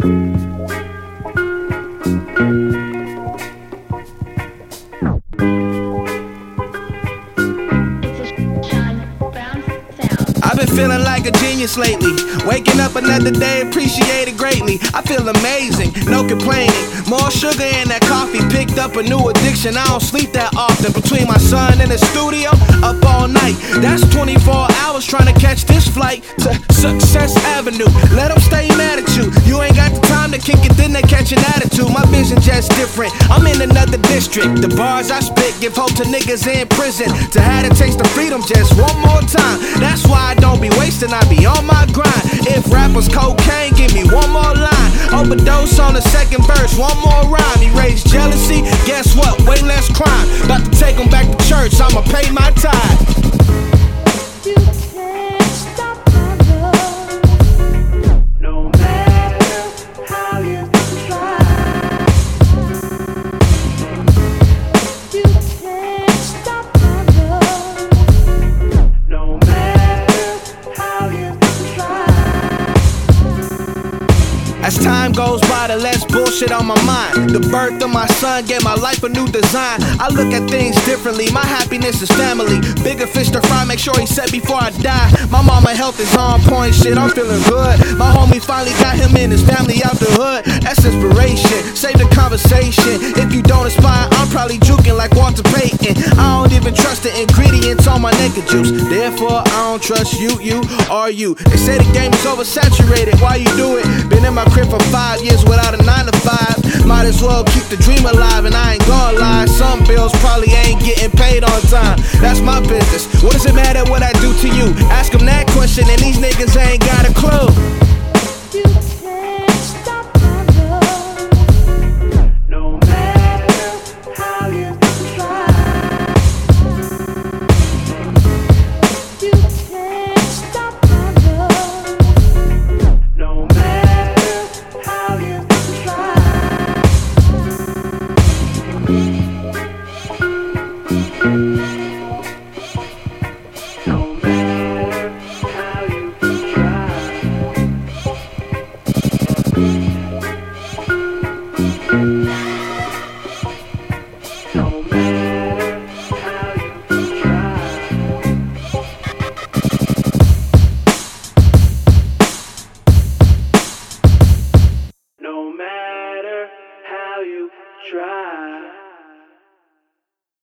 I've been feeling like a genius lately. Waking up another day, appreciate it greatly. I feel amazing, no complaining. More sugar in that coffee, picked up a new addiction. I don't sleep that often. Between my son and the studio, up all night. That's 24 hours trying to catch this flight to Success Avenue. Let them stay mad at you. You ain't got the time to kick it, then they catch an attitude. My vision just different. I'm in another district. The bars I spit give hope to niggas in prison. To have to taste the freedom just one more time. That's why I don't be wasting, I be on my grind. If rappers cocaine, give me one more line. Overdose on the second verse, one more rhyme. Erase jealousy, guess what? Way less crime. About to take them back to church, I'ma pay my tithe. You can't stop my love, no matter how you try. You can't stop my love, no matter how you try. As time goes by, the less bullshit on my mind. The birth of my son gave my life a new design. I look at things differently, my happiness is family. Bigger fish to fry, make sure he's set before I die. My mama health is on point, shit, I'm feeling good. My homie finally got him and his family out the hood. That's inspiration, save the conversation. If you don't aspire, I'm probably juking like Walter Payton. I don't even trust the ingredients on my naked juice. Therefore, I don't trust you or you. They say the game is oversaturated, why you do it? Been in my crib for 5 years without a 9 to 5. Might as well keep the dream alive, and I ain't gonna lie, some bills probably ain't getting paid on time. That's my business. What does it matter what I do to you? Ask them that question and these niggas ain't got a clue.